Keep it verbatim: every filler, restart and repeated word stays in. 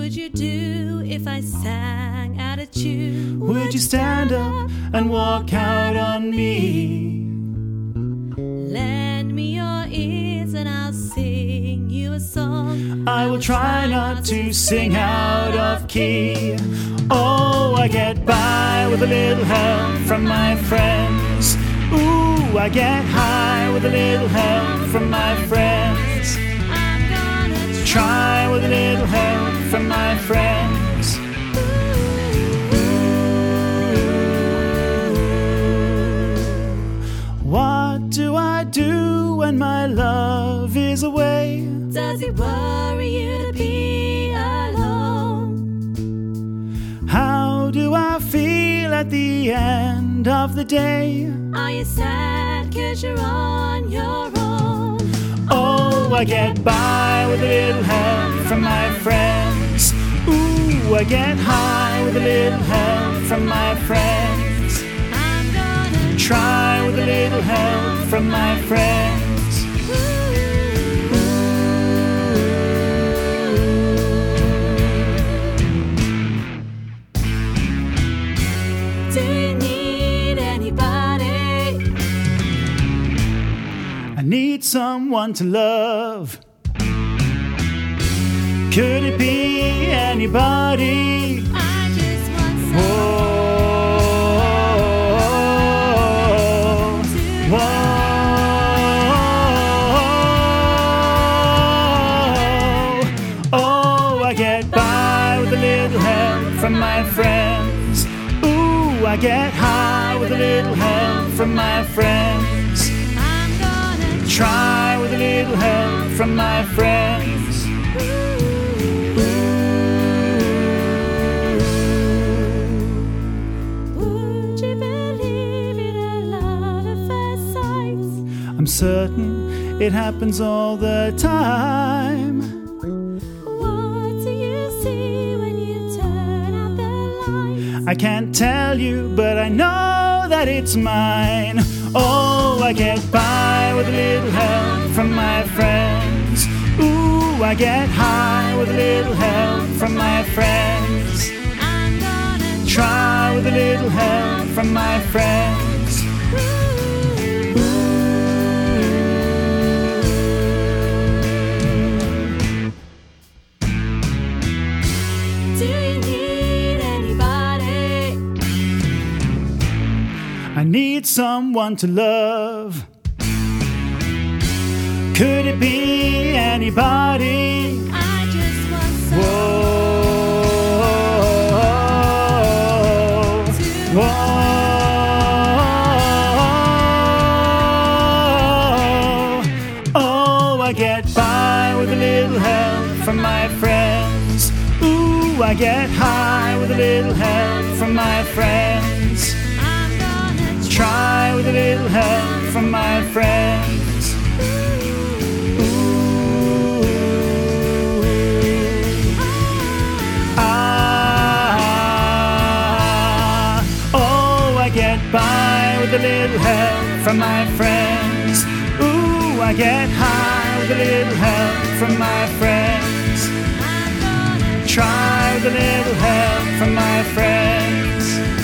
would you do if I sang out of tune? Would you stand up and walk out on me? Lend me your ears and I'll sing you a song. I will try not to sing out of key. Oh, I get by with a little help from my friends. Ooh, I get high with a little help from my friends. I'm gonna Try with a little help from my friends. What do I do when my love is away? Does it worry you to be alone? How do I feel at the end of the day? Are you sad cause you're on your own? Oh, I get by with a little help from my friends. Ooh, I get high with a little help from my friends. I'm gonna Try with a little help from my friends. Do you need anybody? I need someone to love. Could it be anybody? I just want Whoa, someone whoa. Oh, I get by with a little help from my friends. Ooh, I get high with a little help from my friends. I'm gonna Try with a little help from my friends. Would you believe in a love at first sight? I'm certain it happens all the time. What do you see when you turn out the lights? I can't tell you, but I know that it's mine. Oh, I get by with a little help from my friends. Ooh, I get high with a little help from my friends. I'm gonna Try with a little help from my friends. Do you need anybody? I need someone to love. Could it be anybody? I just want Whoa, someone whoa. Oh, I get by with a little help from my friends. Ooh, I get high with a little help from my friends. I'm gonna Try with a little help from my friends. Ah, oh, I get by with a little help from my friends. Ooh, I get high with a little help from my friends. I'm gonna Try with a little help from my friends.